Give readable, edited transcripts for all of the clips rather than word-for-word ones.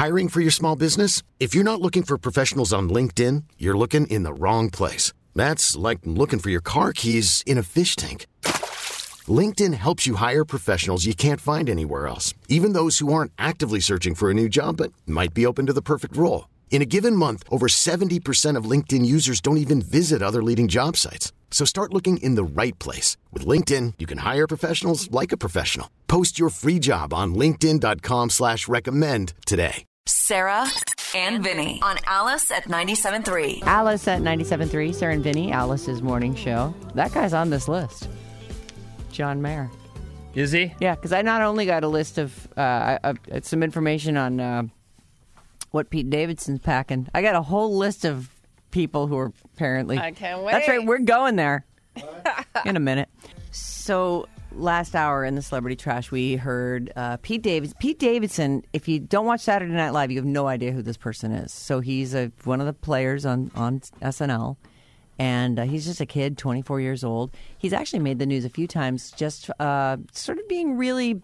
Hiring for your small business? If you're not looking for professionals on LinkedIn, you're looking in the wrong place. That's like looking for your car keys in a fish tank. LinkedIn helps you hire professionals you can't find anywhere else, even those who aren't actively searching for a new job but might be open to the perfect role. In a given month, over 70% of LinkedIn users don't even visit other leading job sites. So start looking in the right place. With LinkedIn, you can hire professionals like a professional. Post your free job on linkedin.com/recommend today. Sarah and Vinny on Alice at 97.3. Alice at 97.3, Sarah and Vinny, Alice's morning show. That guy's on this list. John Mayer. Is he? Yeah, because I not only got a list of some information on what Pete Davidson's packing, I got a whole list of people who are apparently... I can't wait. That's right, we're going there in a minute. So last hour in the Celebrity Trash, we heard Pete Davidson. Pete Davidson, if you don't watch Saturday Night Live, you have no idea who this person is. So he's one of the players on SNL. And he's just a kid, 24 years old. He's actually made the news a few times, just sort of being really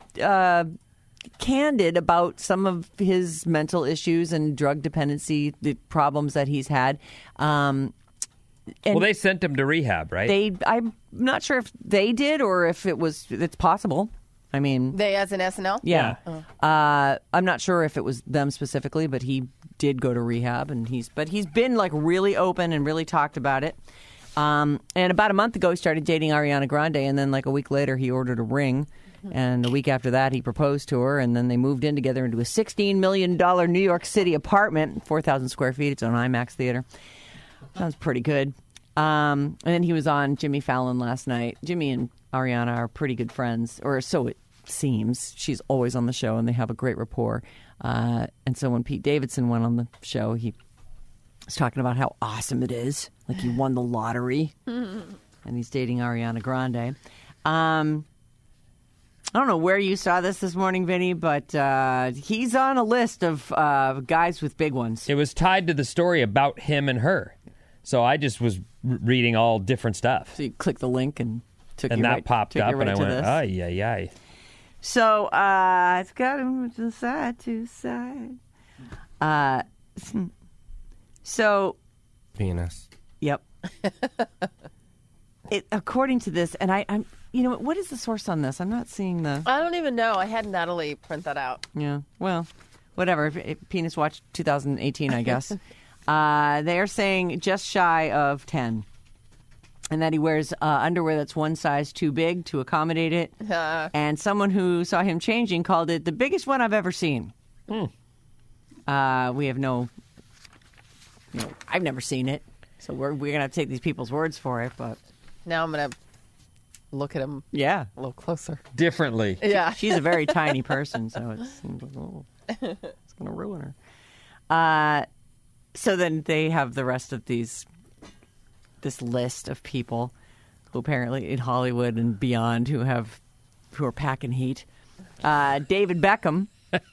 candid about some of his mental issues and drug dependency, the problems that he's had. Well, they sent him to rehab, right? I'm not sure if they did or if it's possible. I mean, They as an SNL? yeah. I'm not sure if it was them specifically, but he did go to rehab, and he's been like really open and really talked about it. And about a month ago, he started dating Ariana Grande, and then like a week later, he ordered a ring. And a week after that, he proposed to her, and then they moved in together into a $16 million New York City apartment, 4,000 square feet. It's an IMAX theater. Sounds pretty good. And then he was on Jimmy Fallon last night. Jimmy and Ariana are pretty good friends, or so it seems. She's always on the show, and they have a great rapport. And so when Pete Davidson went on the show, he was talking about how awesome it is. Like he won the lottery, and he's dating Ariana Grande. I don't know where you saw this morning, Vinny, but he's on a list of guys with big ones. It was tied to the story about him and her. So I just was reading all different stuff. So you click the link and took and you that right, popped took up, you right and I to went, this. ay, ay, ay. So it's got him to side to side. So Penis. Yep. According to this, and I'm, what is the source on this? I'm not seeing the. I don't even know. I had Natalie print that out. Yeah. Well, whatever. If Penis Watch 2018, I guess. They are saying just shy of 10. And that he wears underwear that's one size too big to accommodate it. And someone who saw him changing called it the biggest one I've ever seen. We have no... I've never seen it. So we're going to have to take these people's words for it, but... Now I'm going to look at him a little closer. Differently. Yeah. She's a very tiny person, so it seems like, it's going to ruin her. So then they have the rest of this list of people who apparently in Hollywood and beyond who are packing heat. David Beckham.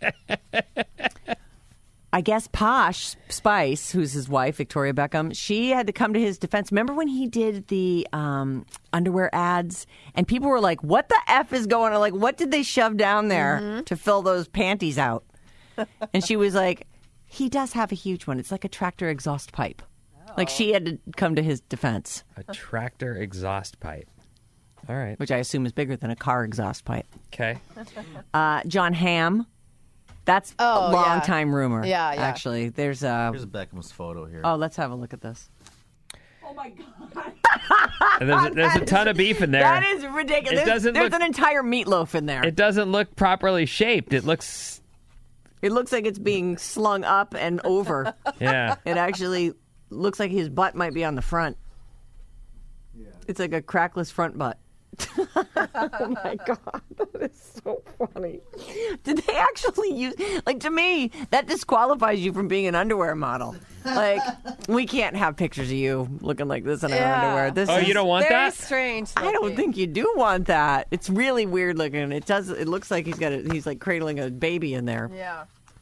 I guess Posh Spice, who's his wife, Victoria Beckham, she had to come to his defense. Remember when he did the underwear ads? And people were like, what the F is going on? Like, what did they shove down there to fill those panties out? And she was like, he does have a huge one. It's like a tractor exhaust pipe. Oh. Like, she had to come to his defense. A tractor exhaust pipe. All right. Which I assume is bigger than a car exhaust pipe. Okay. John Hamm. That's a long-time rumor. Yeah. Actually, here's Beckham's photo here. Oh, let's have a look at this. Oh, my God. There's a ton of beef in there. That is ridiculous. There's an entire meatloaf in there. It doesn't look properly shaped. It looks like it's being slung up and over. Yeah. It actually looks like his butt might be on the front. Yeah. It's like a crackless front butt. Oh my God, that is so funny. Did they actually use, to me, that disqualifies you from being an underwear model. Like, we can't have pictures of you looking like this in our underwear. You don't want very that? Strange. I don't think you do want that. It's really weird looking. It looks like he's like cradling a baby in there. Yeah.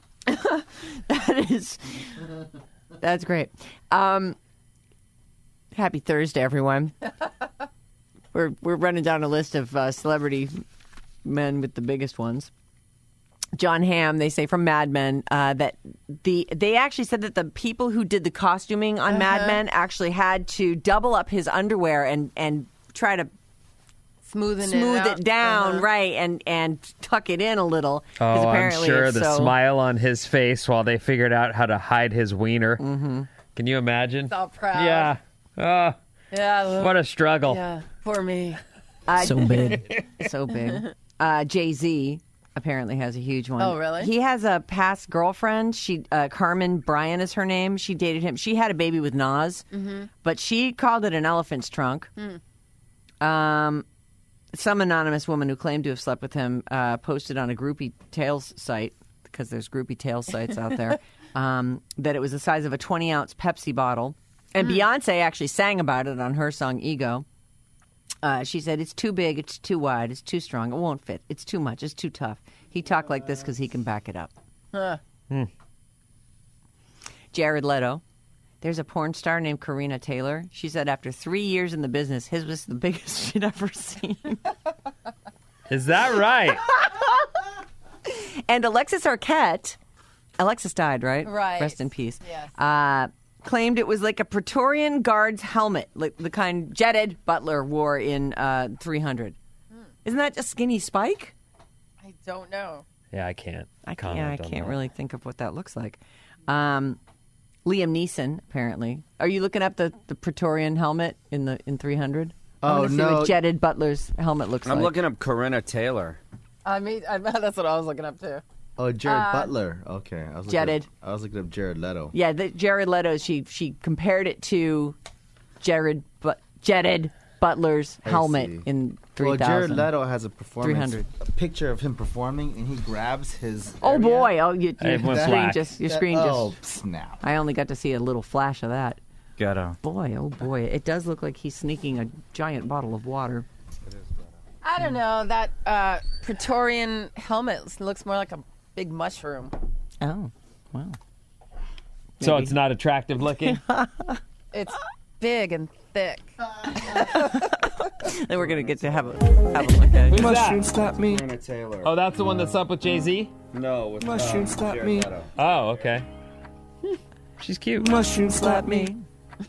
That's great. Happy Thursday, everyone. We're running down a list of celebrity men with the biggest ones. John Hamm, they say from Mad Men, that they actually said that the people who did the costuming on Mad Men actually had to double up his underwear and try to smooth it down, right, and tuck it in a little. 'cause Oh, I'm apparently sure it's the so- smile on his face while they figured out how to hide his wiener. Mm-hmm. Can you imagine? All proud. Yeah. Oh, Yeah. what a struggle. Yeah. For me. So big. So big. Jay-Z apparently has a huge one. Oh, really? He has a past girlfriend. She Carmen Bryan is her name. She dated him. She had a baby with Nas, but she called it an elephant's trunk. Some anonymous woman who claimed to have slept with him posted on a Groupie Tales site, because there's Groupie Tales sites out there, that it was the size of a 20-ounce Pepsi bottle. And Beyonce actually sang about it on her song Ego. She said, it's too big, it's too wide, it's too strong, it won't fit, it's too much, it's too tough. He talked like this because he can back it up. Jared Leto. There's a porn star named Karina Taylor. She said after 3 years in the business, his was the biggest she'd ever seen. Is that right? And Alexis Arquette, Alexis died, right? Right. Rest in peace. Yes. Claimed it was like a Praetorian Guard's helmet, like the kind Jetted Butler wore in 300. Isn't that a skinny spike? I don't know. Yeah, I can't. I comment on can't that. really think of what that looks like. Liam Neeson, apparently. Are you looking up the Praetorian helmet in 300? I Oh, want to see no. what Jetted Butler's helmet looks I'm like. looking up Corinna Taylor. I mean, that's what I was looking up too. Oh, Jared Butler. Okay. I was Jetted. I was looking up Jared Leto. Yeah, Jared Leto. She compared it to Jetted Butler's I helmet see. in Well, 3000. Jared Leto has a performance. 300. A picture of him performing, and he grabs his. Oh area. boy! Oh, your It went screen black. just your screen just. Oh snap! I only got to see a little flash of that. Ghetto. Boy, oh boy! It does look like he's sneaking a giant bottle of water. I don't know. That Praetorian helmet looks more like a big mushroom. Oh, wow! So it's not attractive looking? It's big and thick. Then we're gonna get to have a look at it. Who's that? slap me. Corinna Taylor. Oh, that's the one that's up with Jay-Z? No, with Mushroom slap Jared me. Leto. Oh, okay. She's cute. Mushroom Slap me.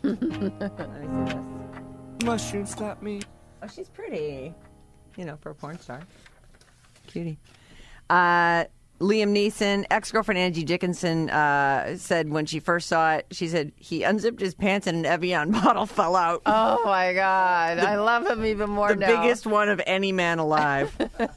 Mushroom slap me. Oh, she's pretty. You know, for a porn star. Cutie. Liam Neeson, ex-girlfriend Angie Dickinson, said when she first saw it, she said he unzipped his pants and an Evian bottle fell out. Oh my God. I love him even more The now. biggest one of any man alive.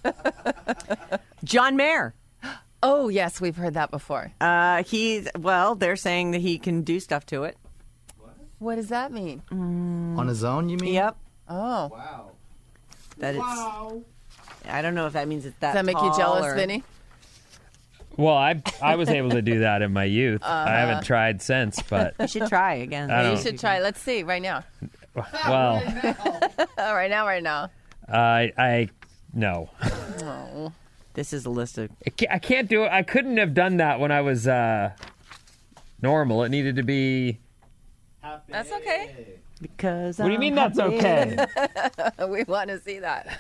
John Mayer. Oh, yes. We've heard that before. They're saying that he can do stuff to it. What does that mean? On his own, you mean? Yep. Oh. Wow. That it's. I don't know if that means it's that Does that make you tall jealous, or- Vinny? Well, I was able to do that in my youth. I haven't tried since, but, You should try again. I You don't- should try. Let's see right now. well, Right now. no. Oh. This is a list of. I can't do it. I couldn't have done that when I was normal. It needed to be... That's okay. Because What do you mean that's okay? We want to see that.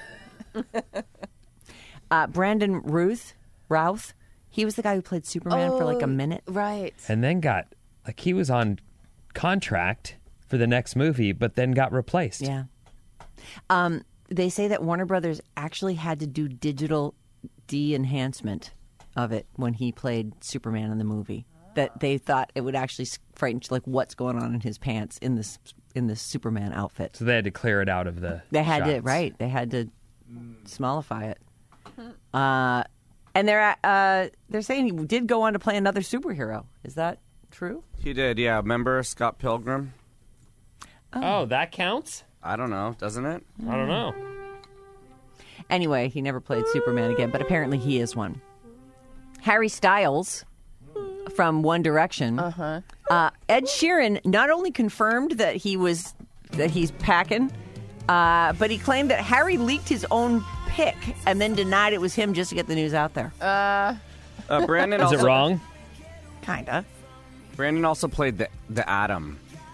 Brandon Routh. He was the guy who played Superman for like a minute. Right. And then he was on contract for the next movie, but then got replaced. Yeah. They say that Warner Brothers actually had to do digital de-enhancement of it when he played Superman in the movie. That they thought it would actually frighten, like, what's going on in his pants in this Superman outfit. So they had to clear it out of the They had to, shots. right? They had to smallify it. And they're saying he did go on to play another superhero. Is that true? He did, yeah. Remember Scott Pilgrim? Oh, that counts? I don't know, doesn't it? I don't know. Anyway, he never played Superman again, but apparently he is one. Harry Styles from One Direction. Ed Sheeran not only confirmed that he's packing, but he claimed that Harry leaked his own pic and then denied it was him just to get the news out there. Brandon Is also, it wrong? Kinda. Brandon also played the Atom.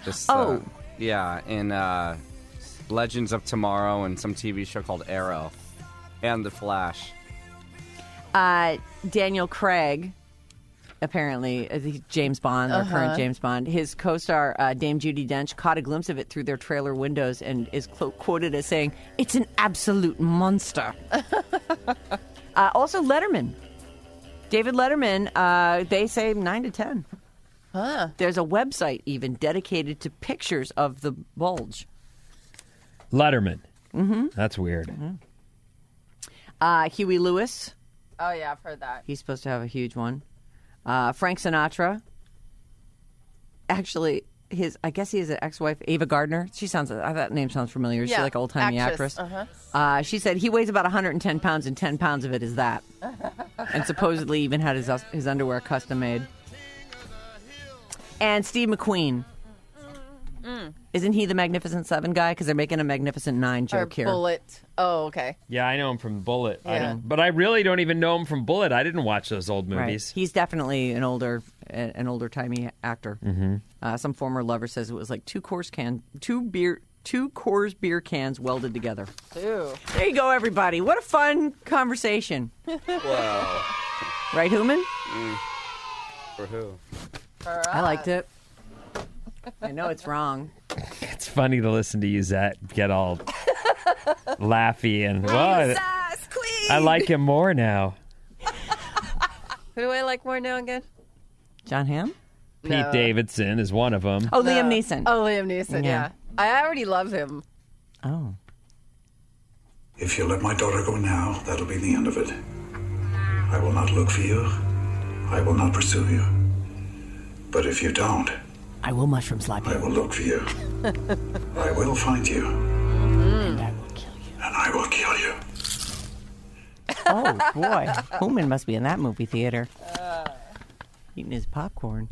In Legends of Tomorrow and some TV show called Arrow. And The Flash. Daniel Craig, apparently, he's James Bond, our current James Bond. His co-star, Dame Judi Dench, caught a glimpse of it through their trailer windows and is quoted as saying, "It's an absolute monster." Also, Letterman. David Letterman, they say 9 to 10. Huh. There's a website even dedicated to pictures of the bulge. Letterman. Mm-hmm. That's weird. Huey Lewis. Oh, yeah, I've heard that. He's supposed to have a huge one. Frank Sinatra. Actually, I guess he has an ex-wife, Ava Gardner. That name sounds familiar. Is she like an old-timey actress? She said he weighs about 110 pounds, and 10 pounds of it is that. And supposedly even had his underwear custom made. And Steve McQueen. Isn't he the Magnificent Seven guy? Because they're making a Magnificent Nine joke here. Bullet. Oh, okay. Yeah, I know him from Bullet. Yeah. But I really don't even know him from Bullet. I didn't watch those old movies. Right. He's definitely an older timey actor. Mm-hmm. Some former lover says it was like two Coors beer cans welded together. Ew. There you go, everybody. What a fun conversation. Wow. Right, Hooman? For who? I liked it. I know it's wrong. It's funny to listen to you, Zach, get all laughy and I like him more now. Who do I like more now again? John Hamm? Pete Davidson is one of them. Oh, Liam Neeson. Oh, Liam Neeson, yeah. I already love him. Oh. If you let my daughter go now, that'll be the end of it. I will not look for you. I will not pursue you. But if you don't, I will mushroom slap you. I will look for you. I will find you. And I will kill you. And I will kill you. Oh, boy. Hooman must be in that movie theater. Eating his popcorn.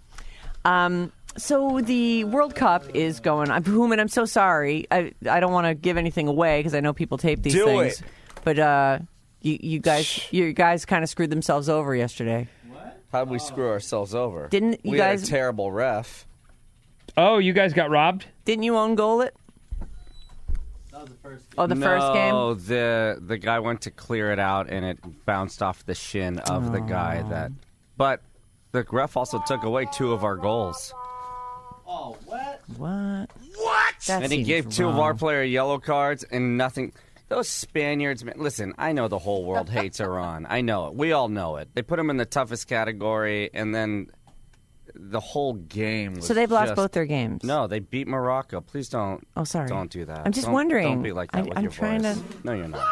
So the World Cup is going. Hooman, I'm so sorry. I don't want to give anything away because I know people tape these things. Do it. But you guys kind of screwed themselves over yesterday. How'd we screw ourselves over? Didn't you we guys? had a terrible ref. Oh, you guys got robbed? Didn't you own goal it? That was the first game. Oh, the first game? No, the guy went to clear it out, and it bounced off the shin of the guy that... But the ref also took away 2 of our goals. Oh, what? What? And he gave 2 of our player yellow cards and nothing... Those Spaniards, man, listen, I know the whole world hates Iran. I know it. We all know it. They put them in the toughest category, and then the whole game was So they've lost just- both their games? No, they beat Morocco. Please don't. Oh, sorry. Don't do that. I'm just Don't- wondering. Don't be like that with I'm your trying voice. to- No, you're not.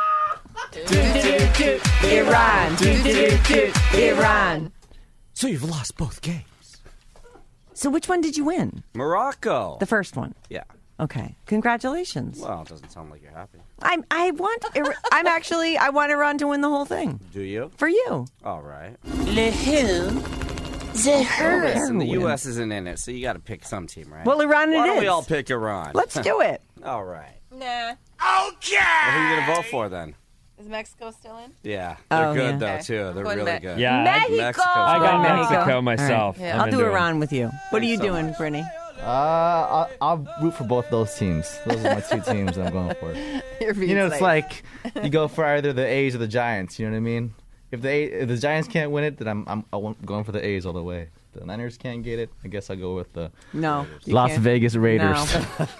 Iran. So you've lost both games. So which one did you win? Morocco. The first one. Yeah. Okay. Congratulations. Well, it doesn't sound like you're happy. I want Iran to win the whole thing. Do you? For you. All right. Le who? The Listen, the U.S. isn't in it, so you got to pick some team, right? Well, Iran Why it don't is. we all pick Iran? Let's do it. All right. Nah. Well, who are you going to vote for then? Is Mexico still in? Yeah. They're Oh, good, yeah. though, Okay. too. They're Going really back. good. Yeah, Mexico! I got Mexico. Mexico myself. All right. I'm I'll do into it. Iran with you. What are you so doing, much. Brittany? I'll root for both those teams. Those are my 2 teams that I'm going for. You're being You know, it's safe. like you go for either the A's or the Giants. You know what I mean? If the Giants can't win it, then I'm going for the A's all the way. The Niners can't get it. I guess I'll go with the No. you Las can't. Vegas Raiders. No.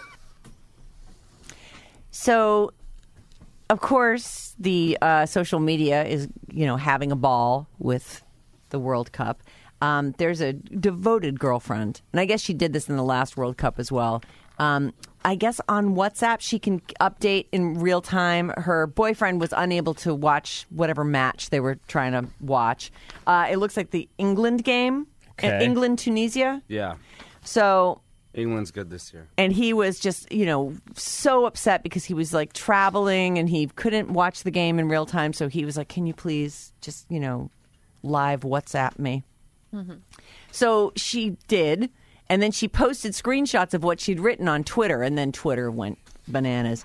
So, of course, the social media is, having a ball with the World Cup. There's a devoted girlfriend, and I guess she did this in the last World Cup as well. I guess on WhatsApp, she can update in real time. Her boyfriend was unable to watch whatever match they were trying to watch. It looks like the England game, Okay. England-Tunisia. Yeah. So... England's good this year. And he was just, so upset because he was like traveling and he couldn't watch the game in real time. So he was like, can you please just, live WhatsApp me? Mm-hmm. So she did. And then she posted screenshots of what she'd written on Twitter. And then Twitter went bananas.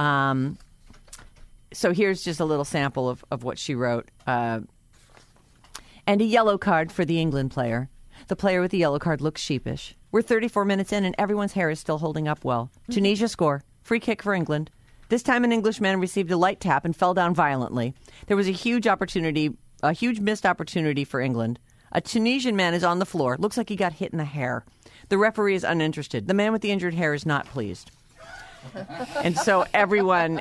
So here's just a little sample of what she wrote. And a yellow card for the England player. The player with the yellow card looks sheepish. We're 34 minutes in and everyone's hair is still holding up well. Tunisia score. Free kick for England. This time an Englishman received a light tap and fell down violently. There was a huge opportunity a huge missed opportunity for England. A Tunisian man is on the floor. Looks like he got hit in the hair. The referee is uninterested. The man with the injured hair is not pleased. And so everyone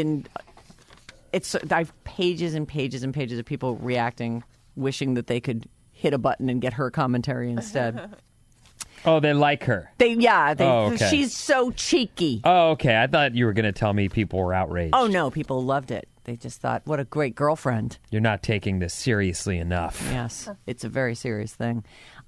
I've pages and pages and pages of people reacting, wishing that they could hit a button and get her commentary instead. Oh, they like her. Okay. She's so cheeky. Oh, okay. I thought you were going to tell me people were outraged. Oh, no. People loved it. They just thought, what a great girlfriend. You're not taking this seriously enough. Yes. It's a very serious thing.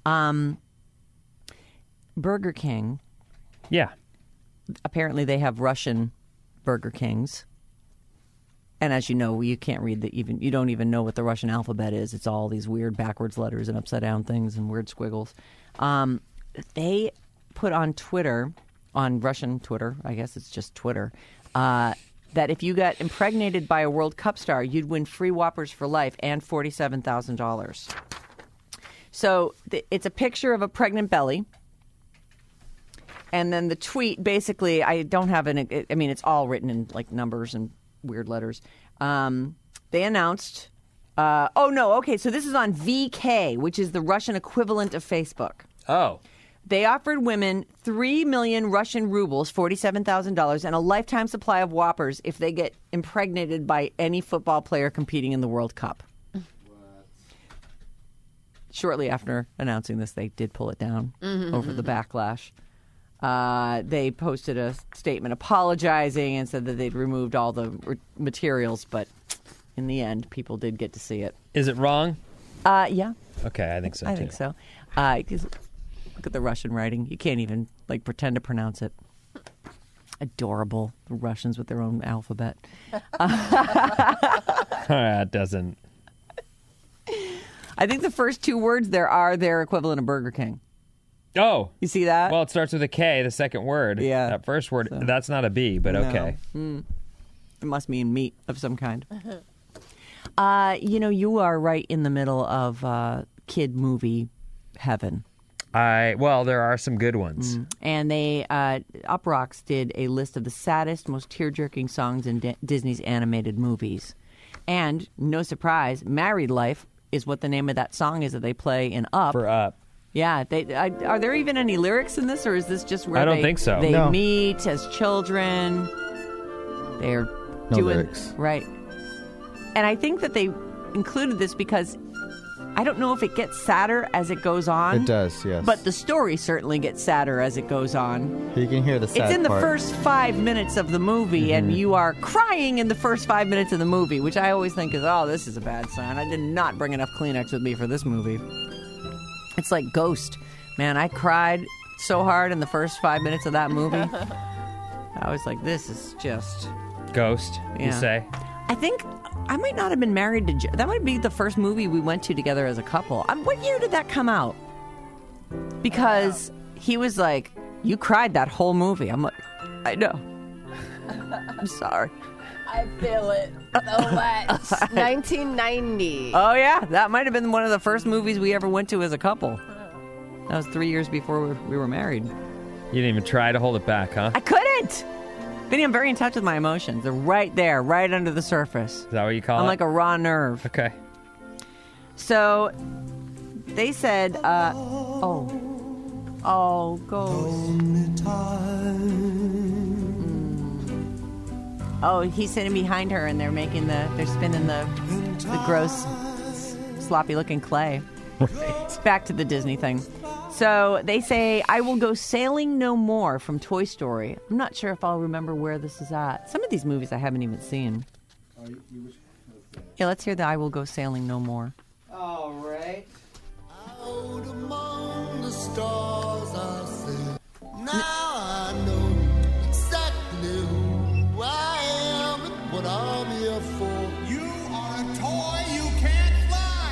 Burger King. Yeah. Apparently they have Russian Burger Kings. And as you know, you can't read you don't even know what the Russian alphabet is. It's all these weird backwards letters and upside down things and weird squiggles. They put on Twitter, on Russian Twitter, I guess it's just Twitter, that if you got impregnated by a World Cup star, you'd win free Whoppers for life and $47,000. So it's a picture of a pregnant belly. And then the tweet, basically, I don't have it's all written in like numbers and weird letters. They announced, so this is on VK, which is the Russian equivalent of Facebook. Oh. They offered women 3 million Russian rubles, $47,000, and a lifetime supply of Whoppers if they get impregnated by any football player competing in the World Cup. What? Shortly after announcing this, they did pull it down over the backlash. They posted a statement apologizing and said that they'd removed all the materials, but in the end, people did get to see it. Is it wrong? Yeah. Okay, I think so, too. I think so. Look at the Russian writing. You can't even pretend to pronounce it. Adorable. The Russians with their own alphabet. That doesn't. I think the first two words there are their equivalent of Burger King. Oh. You see that? Well, it starts with a K, the second word. Yeah. That first word, that's not a B, but okay. It must mean meat of some kind. You are right in the middle of kid movie heaven. There are some good ones. And they, Uprocks did a list of the saddest, most tear-jerking songs in Disney's animated movies. And, no surprise, Married Life is what the name of that song is that they play in Up. For Up. Yeah. Are there even any lyrics in this, or is this just where I don't think so. They meet as children? They're no doing... lyrics. Right. And I think that they included this because I don't know if it gets sadder as it goes on. It does, yes. But the story certainly gets sadder as it goes on. You can hear the sad It's in the part. first 5 minutes of the movie, and you are crying in the first 5 minutes of the movie, which I always think is, this is a bad sign. I did not bring enough Kleenex with me for this movie. It's like Ghost. Man, I cried so hard in the first 5 minutes of that movie. I was like, this is just... Ghost, you say? I think I might not have been married to... That might be the first movie we went to together as a couple. What year did that come out? Because he was like, you cried that whole movie. I'm like, I know. I'm sorry. I feel it so much. 1990. Oh, yeah. That might have been one of the first movies we ever went to as a couple. That was 3 years before we were married. You didn't even try to hold it back, huh? I couldn't. Vinny, I'm very in touch with my emotions. They're right there, right under the surface. Is that what you call it? I'm like a raw nerve. Okay. So they said, Ghost. Oh, he's sitting behind her, and they're spinning the gross, sloppy-looking clay. Right. Back to the Disney thing. So they say, I will go sailing no more from Toy Story. I'm not sure if I'll remember where this is at. Some of these movies I haven't even seen. Yeah, let's hear the I will go sailing no more. All right. Out among the stars I said, now I know exactly who I am and what I'm here for. You are a toy you can't fly.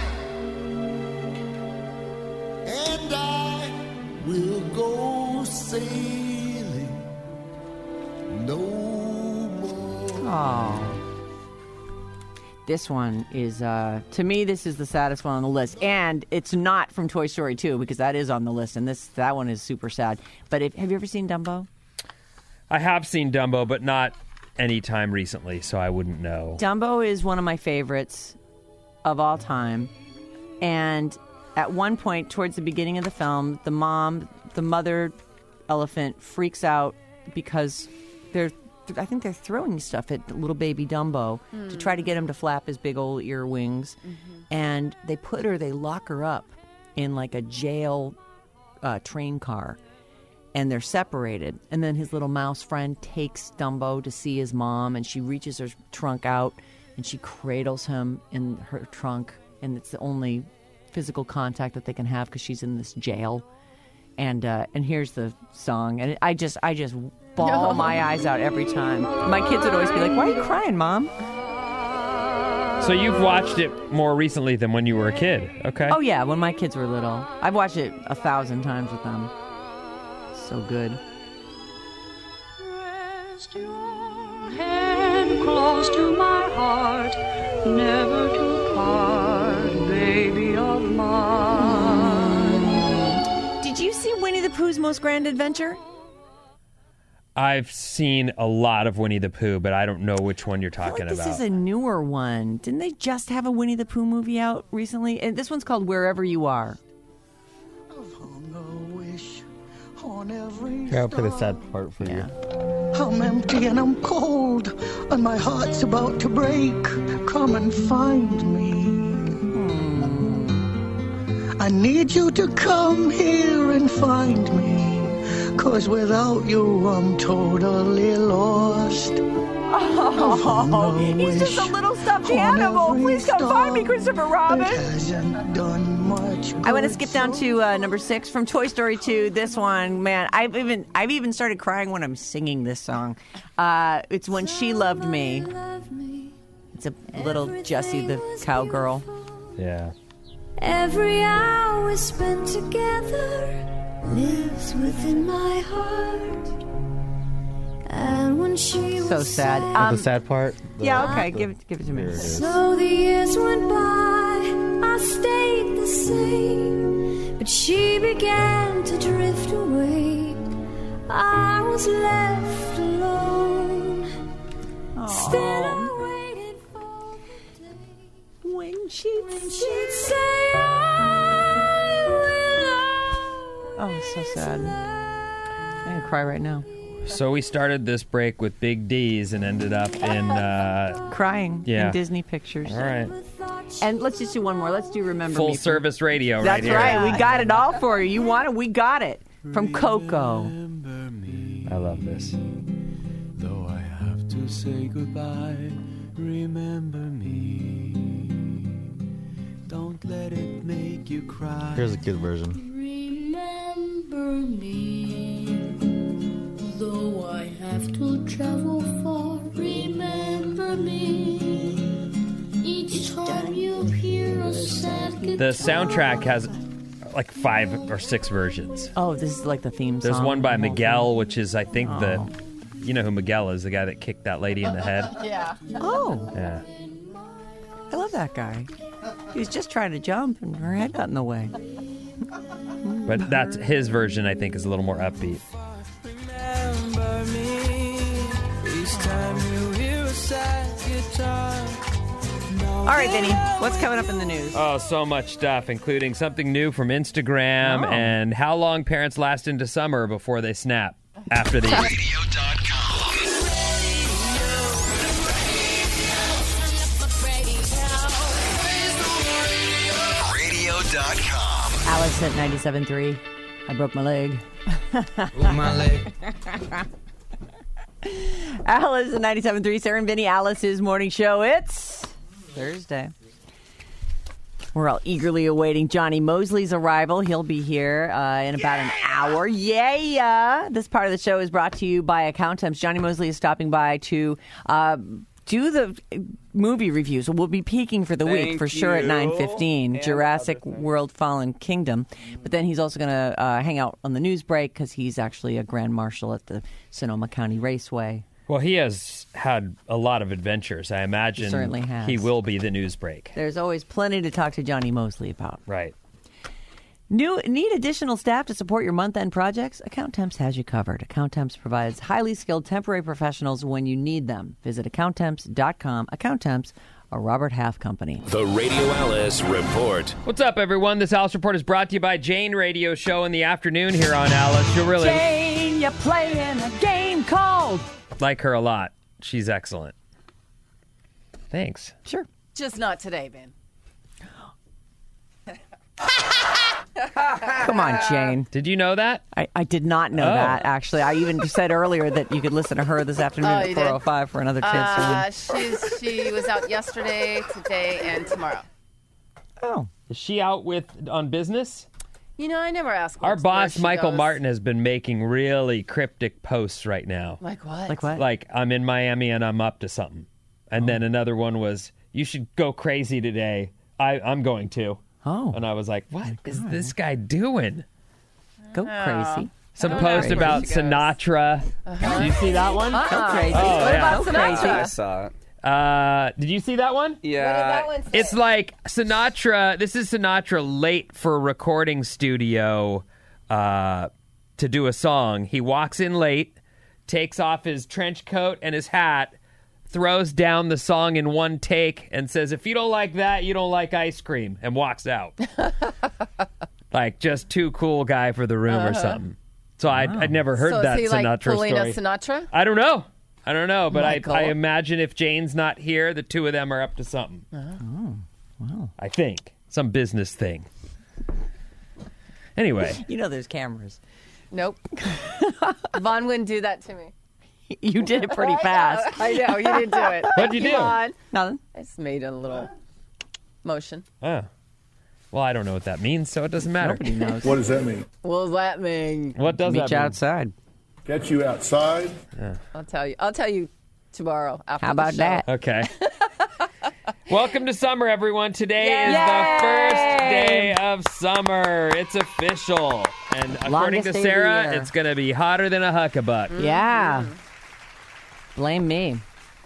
And I will go sailing no more. Oh. This one is, to me, this is the saddest one on the list. And it's not from Toy Story 2, because that is on the list, and that one is super sad. But have you ever seen Dumbo? I have seen Dumbo, but not any time recently, so I wouldn't know. Dumbo is one of my favorites. of all time. And at one point, towards the beginning of the film, the mother elephant freaks out because I think they're throwing stuff at little baby Dumbo to try to get him to flap his big old ear wings. And they lock her up in like a jail train car. And they're separated. And then his little mouse friend takes Dumbo to see his mom, and she reaches her trunk out, and she cradles him in her trunk. And it's the only physical contact that they can have because she's in this jail. And here's the song. And I just bawl my eyes out every time. My kids would always be like, "Why are you crying, Mom?" So you've watched it more recently than when you were a kid, okay? Oh, yeah, when my kids were little. I've watched it 1,000 times with them. So good. Rest your head close to my heart, never to part, baby of mine. Did you see Winnie the Pooh's Most Grand Adventure? I've seen a lot of Winnie the Pooh, but I don't know which one you're talking about. This is a newer one. Didn't they just have a Winnie the Pooh movie out recently? And this one's called Wherever You Are. Here, I'll play the sad part for you. I'm empty and I'm cold, and my heart's about to break. Come and find me. I need you to come here and find me, 'cause without you I'm totally lost. Oh, he's just a little stuffed animal. Please come find me, Christopher Robin. I want to skip down to number 6 from Toy Story 2. This one, man, I've even started crying when I'm singing this song. It's When She Loved Me. It's a little Jessie the cowgirl. Yeah. Every hour spent together lives within my heart. And when she So was sad. The sad part? Yeah, okay, give it to me. So the years went by, I stayed the same, but she began to drift away. I was left alone. Still I waited for the day When she'd say I will Oh, so sad. I'm going to cry right now. So we started this break with Big D's and ended up in... Crying Yeah. in Disney pictures. All right. And let's just do one more. Let's do Remember Me. Full service radio right That's here. right. We got it all for you. You want it? We got it. From Coco. I love this. Though I have to say goodbye, remember me. Don't let it make you cry. Here's a kid version. remember me. Though I have to travel far, remember me. Each time you hear a sad guitar. The soundtrack has like 5 or 6 versions. Oh, this is like the theme song. There's one by Miguel, which is, I think, you know who Miguel is, the guy that kicked that lady in the head. Yeah. Oh. Yeah. I love that guy. He was just trying to jump and her head got in the way. But that's his version, I think, is a little more upbeat. Remember me. Each time you hear a sad guitar. All right, Vinny, what's coming up in the news? Oh, so much stuff, including something new from Instagram and how long parents last into summer before they snap after the... Radio.com. Alice at 97.3. I broke my leg. My leg. Alice at 97.3. Sarah and Vinny, Alice's morning show. It's Thursday. We're all eagerly awaiting Johnny Mosley's arrival. He'll be here in about an hour. Yeah. This part of the show is brought to you by Accountemps. Johnny Mosley is stopping by to do the movie reviews. We'll be peaking for the week for sure at 9:15. Jurassic World Fallen Kingdom. But then he's also going to hang out on the news break because he's actually a grand marshal at the Sonoma County Raceway. Well, he has had a lot of adventures. I imagine He certainly has. he will be the news break. There's always plenty to talk to Johnny Mosley about. Right. Need additional staff to support your month-end projects? Accountemps has you covered. Accountemps provides highly skilled temporary professionals when you need them. Visit accountemps.com. Accountemps a Robert Half company. The Radio Alice Report. What's up, everyone? This Alice Report is brought to you by Jane Radio Show in the afternoon here on Alice. You'll really Jane, you're playing a game called... like her a lot. She's excellent. Thanks. Sure. Just not today, Ben. Come on, Jane. Did you know that? I did not know that, actually. I even said earlier that you could listen to her this afternoon at 4:05 for another chance. She was out yesterday, today, and tomorrow. Oh. Is she out on business? You know, I never ask. Our boss, where she Michael goes. Martin, has been making really cryptic posts right now. Like what? Like what? Like, I'm in Miami and I'm up to something. And then another one was, you should go crazy today. I'm going to. Oh. And I was like, what is this guy doing? Go crazy. Some post about Sinatra. Did you see that one? Go crazy. Oh, What yeah. about Sinatra? I saw it. Did you see that one? Yeah. What did that one say? It's like Sinatra. This is Sinatra late for a recording studio to do a song. He walks in late, takes off his trench coat and his hat, throws down the song in one take, and says, "If you don't like that, you don't like ice cream," and walks out. Like, just too cool guy for the room or something. So I'd never heard that is he like Sinatra Polina story. Sinatra? I don't know, but Michael. I imagine if Jane's not here, the two of them are up to something. Oh, wow. I think. Some business thing. Anyway. You know there's cameras. Nope. Vaughn wouldn't do that to me. You did it pretty fast. I know. You didn't do it. What'd you do? Vaughn. Nothing. I just made a little motion. Oh. Well, I don't know what that means, so it doesn't matter. Nobody knows. What does that mean? What does that mean? What does Meet that you mean? outside. Get you outside? I'll tell you tomorrow after How about the show. that? Okay. Welcome to summer, everyone. Today Yay! is the first day of summer. It's official. And according Longest to day of the Sarah, year. it's going to be hotter than a huckabuck. Yeah. Blame me.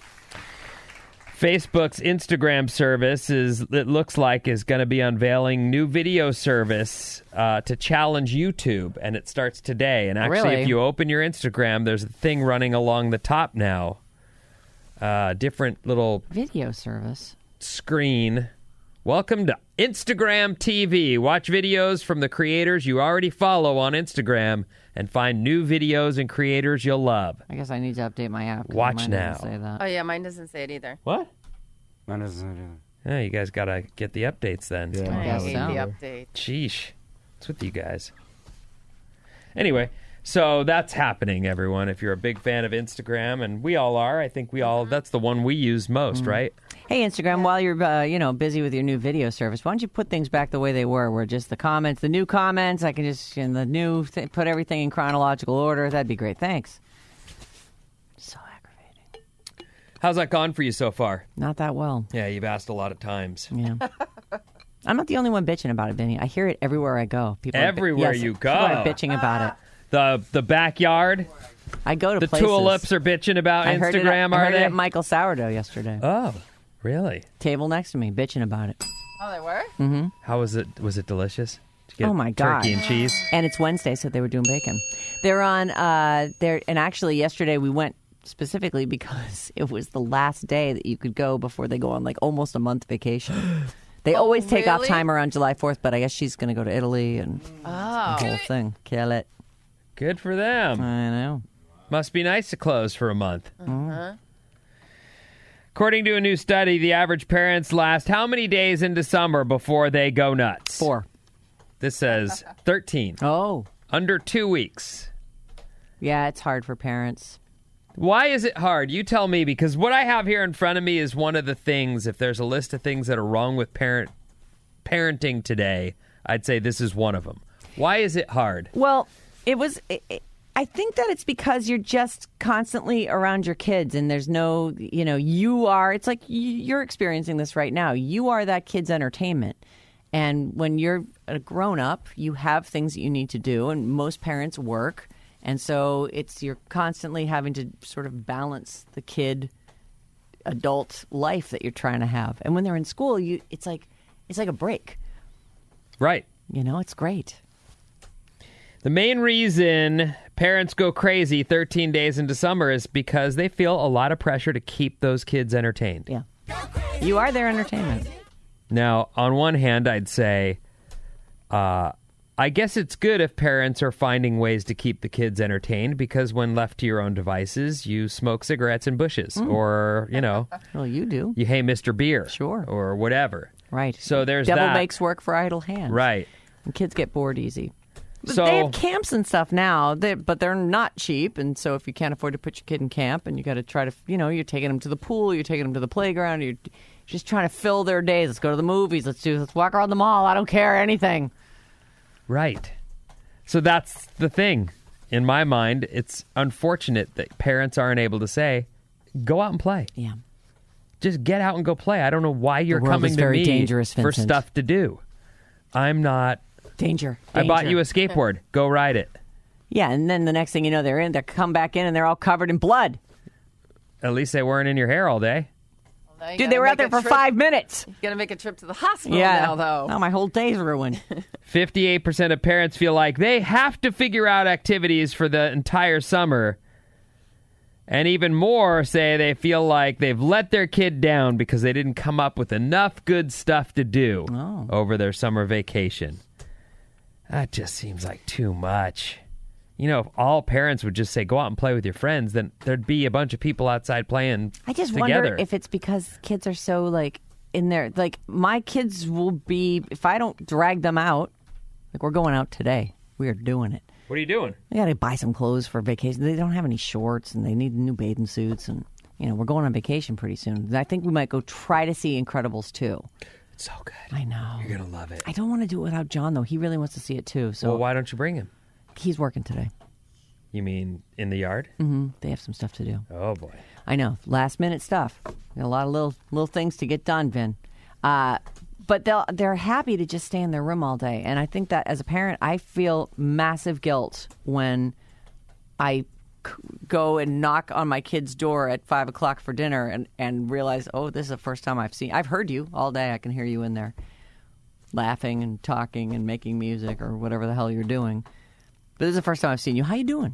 Facebook's Instagram service it looks like is going to be unveiling new video service to challenge YouTube, and it starts today. And actually, Really? if you open your Instagram, there's a thing running along the top now. Different little Video service. screen. Welcome to Instagram TV. Watch videos from the creators you already follow on Instagram and find new videos and creators you'll love. I guess I need to update my app. 'cause Watch mine now. doesn't say that. Oh yeah, mine doesn't say it either. What? Mine doesn't. Yeah, you guys got to get the updates then. Yeah. I guess hate so. the update. Sheesh. What's with you guys? Anyway, so that's happening, everyone. If you're a big fan of Instagram, and we all are, I think we all, that's the one we use most, right? Hey, Instagram, while you're busy with your new video service, why don't you put things back the way they were just the comments, the new comments, I can just, in the new, put everything in chronological order. That'd be great. Thanks. So aggravating. How's that gone for you so far? Not that well. Yeah, you've asked a lot of times. Yeah. I'm not the only one bitching about it, Benny. I hear it everywhere I go. People Everywhere yes, you people are go. bitching about it. The backyard, I go to the places. tulips are bitching about I heard Instagram, I are heard they? it at Michael Sourdough yesterday. Oh, really? Table next to me, bitching about it. Oh, they were? Mm-hmm. How was it? Was it delicious? Did you get Oh my God! turkey and cheese? And it's Wednesday, so they were doing bacon. They're on there, and actually yesterday we went specifically because it was the last day that you could go before they go on like almost a month vacation. They always take off really? time around July 4th, but I guess she's going to go to Italy and the whole thing. Kill it. Good for them. I know. Must be nice to close for a month. According to a new study, the average parents last how many days into summer before they go nuts? 4. This says 13. Oh. Under 2 weeks. Yeah, it's hard for parents. Why is it hard? You tell me, because what I have here in front of me is one of the things, if there's a list of things that are wrong with parenting today, I'd say this is one of them. Why is it hard? Well, I think that it's because you're just constantly around your kids and there's no, it's like you're experiencing this right now. You are that kid's entertainment. And when you're a grown up, you have things that you need to do, and most parents work. And so you're constantly having to sort of balance the kid adult life that you're trying to have. And when they're in school, it's like a break. Right. It's great. The main reason parents go crazy 13 days into summer is because they feel a lot of pressure to keep those kids entertained. Yeah. You are their entertainment. Now, on one hand, I'd say, I guess it's good if parents are finding ways to keep the kids entertained, because when left to your own devices, you smoke cigarettes in bushes or, Well, you do. you hey Mr. Beer. Sure. Or whatever. Right. So there's Devil that. makes work for idle hands. Right. And kids get bored easy. But So- they have camps and stuff now, but they're not cheap. And so if you can't afford to put your kid in camp and you got to try to, you're taking them to the pool, you're taking them to the playground, you're just trying to fill their days. Let's go to the movies. Let's walk around the mall. I don't care, anything. Right. So that's the thing. In my mind, it's unfortunate that parents aren't able to say, go out and play. Yeah. Just get out and go play. I don't know why you're world coming is to very me dangerous, for Vincent. stuff to do. I'm not. Danger. I bought you a skateboard. Go ride it. Yeah, and then the next thing you know, they come back in and they're all covered in blood. At least they weren't in your hair all day. Now you Dude, gotta they were out make there a for trip- 5 minutes. You got to make a trip to the hospital Yeah. now, though. Now my whole day's ruined. 58% of parents feel like they have to figure out activities for the entire summer. And even more say they feel like they've let their kid down because they didn't come up with enough good stuff to do over their summer vacation. That just seems like too much. If all parents would just say, go out and play with your friends, then there'd be a bunch of people outside playing I just together. wonder if it's because kids are so, in there. My kids will be, if I don't drag them out, we're going out today. We are doing it. What are you doing? We got to buy some clothes for vacation. They don't have any shorts, and they need new bathing suits. And, we're going on vacation pretty soon. I think we might go try to see Incredibles 2. It's so good. I know. You're going to love it. I don't want to do it without John, though. He really wants to see it, too. So Well, why don't you bring him? He's working today. You mean in the yard? Mm-hmm. They have some stuff to do. Oh, boy. I know. Last minute stuff. Got a lot of little things to get done, Vin. But they're happy to just stay in their room all day. And I think that as a parent, I feel massive guilt when I go and knock on my kid's door at 5 o'clock for dinner and realize, oh, this is the first time I've heard you all day. I can hear you in there laughing and talking and making music or whatever the hell you're doing. But this is the first time I've seen you. How you doing?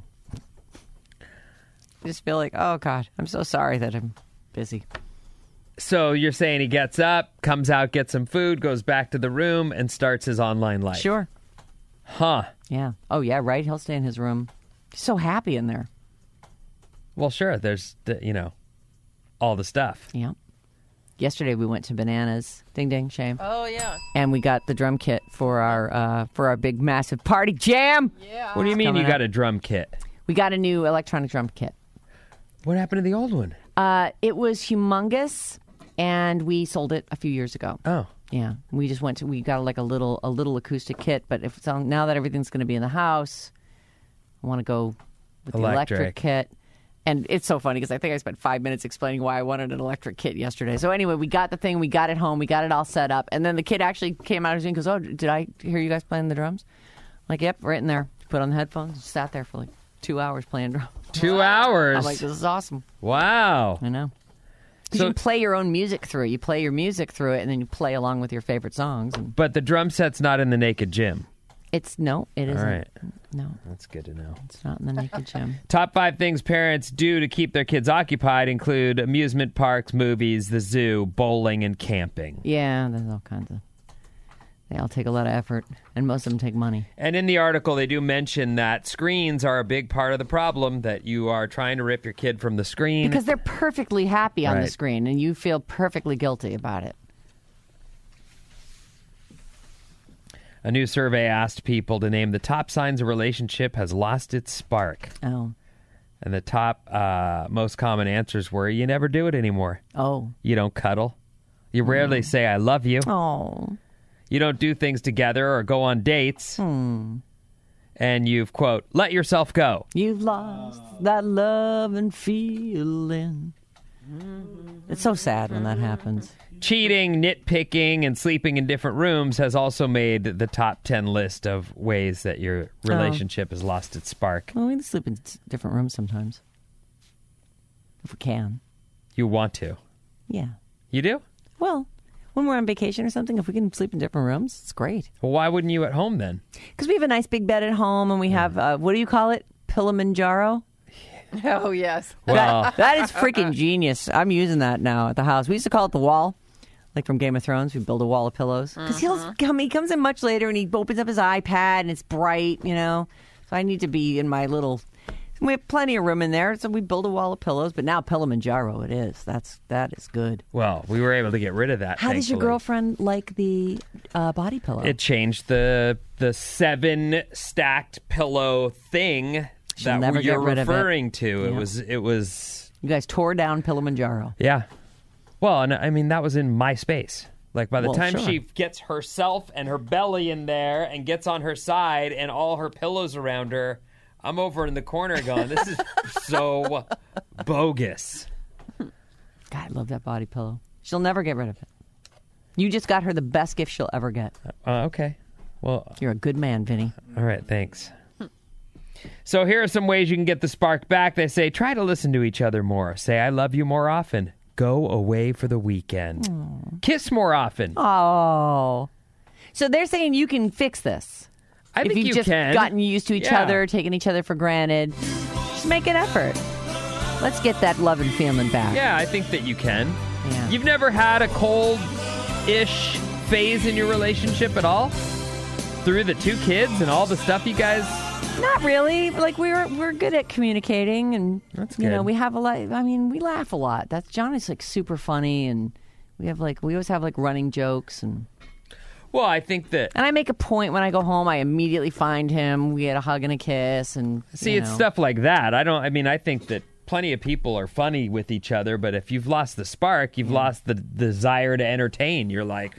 I just feel like, oh, God, I'm so sorry that I'm busy. So you're saying he gets up, comes out, gets some food, goes back to the room, and starts his online life. Sure. Huh. Yeah. Oh, yeah, right? He'll stay in his room. He's so happy in there. Well, sure. There's, all the stuff. Yeah. Yesterday we went to Bananas. Ding, ding, shame. Oh, yeah. And we got the drum kit for our big, massive party jam. Yeah. What do you mean you Coming got up. a drum kit? We got a new electronic drum kit. What happened to the old one? It was humongous, and we sold it a few years ago. Oh. Yeah. We just we got a little acoustic kit, but now that everything's going to be in the house, I want to go with the electric kit. And it's so funny because I think I spent 5 minutes explaining why I wanted an electric kit yesterday. So anyway, we got the thing, we got it home, we got it all set up. And then the kid actually came out and goes, oh, did I hear you guys playing the drums? I'm like, yep, right in there. Put on the headphones, sat there for 2 hours playing drums. 2 hours? I'm like, this is awesome. Wow. I know. Because you can play your own music through it. You play your music through it, and then you play along with your favorite songs. And But the drum set's not in the Naked Gym. it isn't. All right. No. That's good to know. It's not in the Naked Gym. Top 5 things parents do to keep their kids occupied include amusement parks, movies, the zoo, bowling, and camping. Yeah, there's all kinds of... They all take a lot of effort, and most of them take money. And in the article, they do mention that screens are a big part of the problem, that you are trying to rip your kid from the screen. Because they're perfectly happy on the Right. screen, and you feel perfectly guilty about it. A new survey asked people to name the top signs a relationship has lost its spark. Oh. And the top most common answers were, you never do it anymore. Oh. You don't cuddle. You rarely say, I love you. Oh. You don't do things together or go on dates. And you've, quote, let yourself go. You've lost that love and feeling. It's so sad when that happens. Cheating, nitpicking, and sleeping in different rooms has also made the top 10 list of ways that your relationship has lost its spark. Well, we sleep in different rooms sometimes. If we can. You want to. Yeah. You do? Well, when we're on vacation or something, if we can sleep in different rooms, it's great. Well, why wouldn't you at home then? Because we have a nice big bed at home, and we have, what do you call it? Kilimanjaro? Oh, yes. Well, That is freaking genius. I'm using that now at the house. We used to call it the wall. Like from Game of Thrones, we build a wall of pillows. Because he comes in much later and he opens up his iPad and it's bright, So I need to be in my little... We have plenty of room in there, so we build a wall of pillows. But now Kilimanjaro it is. That is good. Well, we were able to get rid of that. How does your thankfully. girlfriend like the body pillow? It changed the 7 stacked pillow thing She'll that never you're get rid of it. referring to. Yeah. It was. You guys tore down Kilimanjaro. Yeah. Well, and I mean that was in my space. Like by the time sure. she gets herself and her belly in there and gets on her side and all her pillows around her, I'm over in the corner going, this is so bogus. God, I love that body pillow. She'll never get rid of it. You just got her the best gift she'll ever get. Okay. Well, you're a good man, Vinny. All right, thanks. So here are some ways you can get the spark back. They say, try to listen to each other more. Say, I love you more often. Go away for the weekend. Kiss more often. Oh. So they're saying you can fix this. I if think you've you just can. gotten used to each other, taking each other for granted, just make an effort. Let's get that love and feeling back. Yeah, I think that you can. Yeah. You've never had a cold-ish phase in your relationship at all? Through the 2 kids and all the stuff you guys... Not really. Like we're good at communicating, and That's you know, good. we have a lot. I mean, we laugh a lot. That's John is like super funny, and we always have like running jokes, and Well, I think that... I make a point when I go home. I immediately find him. We get a hug and a kiss, and See, it's stuff like that. I think that plenty of people are funny with each other, but if you've lost the spark, you've lost the desire to entertain. You're like,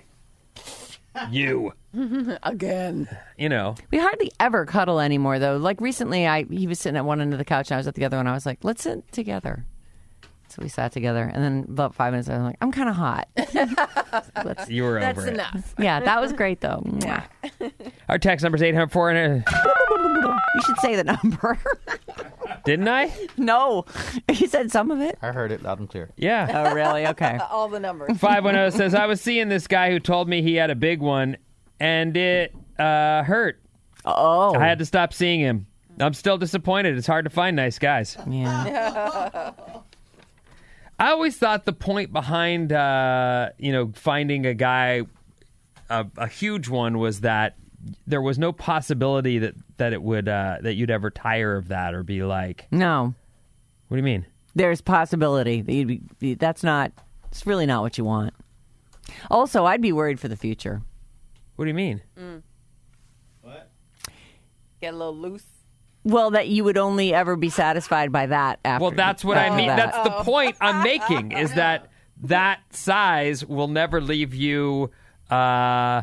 you. Again. You know. We hardly ever cuddle anymore, though. Like recently, he was sitting at one end of the couch, and I was at the other one. I was like, let's sit together. So we sat together, and then about 5 minutes, I was like, I'm kind of hot. You were That's over it. enough. Yeah, that was great, though. Yeah. Our text number is 800-400. You should say the number. Didn't I? No. You said some of it. I heard it loud and clear. Yeah. Oh, really? Okay. All the numbers. 510 says, I was seeing this guy who told me he had a big one, and it hurt. Oh. I had to stop seeing him. I'm still disappointed. It's hard to find nice guys. Yeah. I always thought the point behind, finding a guy, a huge one, was that there was no possibility that it would that you'd ever tire of that or be like. No. What do you mean? There's possibility that you'd be. It's really not what you want. Also, I'd be worried for the future. What do you mean? What? Get a little loose. Well, that you would only ever be satisfied by that after. Well, that's what I mean. that. That's the point I'm making, is that size will never leave you. It'll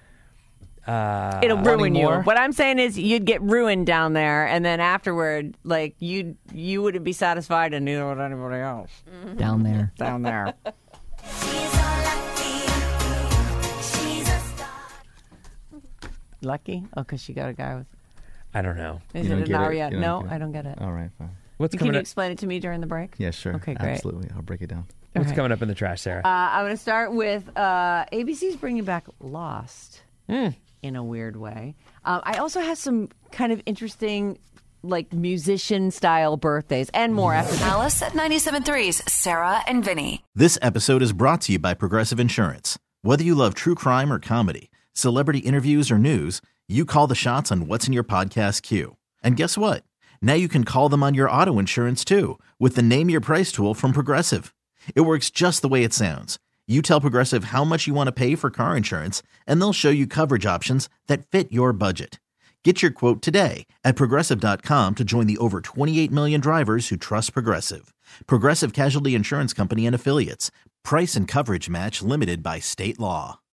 ruin you. more? What I'm saying is you'd get ruined down there, and then afterward, like you wouldn't be satisfied, and neither would anybody else. Down there. Down there. Lucky? Oh, because she got a guy with... I don't know. Is You it don't an get it? aria? You don't No, get it? I don't get it. All right, fine. What's Can coming you up? explain it to me during the break? Yeah, sure. Okay, great. Absolutely. I'll break it down. What's Okay. coming up in the trash, Sarah? I'm going to start with ABC's bringing back Lost Hmm. in a weird way. I also have some kind of interesting, like, musician-style birthdays and more after this. Alice at 97.3's Sarah and Vinny. This episode is brought to you by Progressive Insurance. Whether you love true crime or comedy, celebrity interviews or news, you call the shots on what's in your podcast queue. And guess what? Now you can call them on your auto insurance too with the Name Your Price tool from Progressive. It works just the way it sounds. You tell Progressive how much you want to pay for car insurance, and they'll show you coverage options that fit your budget. Get your quote today at Progressive.com to join the over 28 million drivers who trust Progressive. Progressive Casualty Insurance Company and Affiliates. Price and coverage match limited by state law.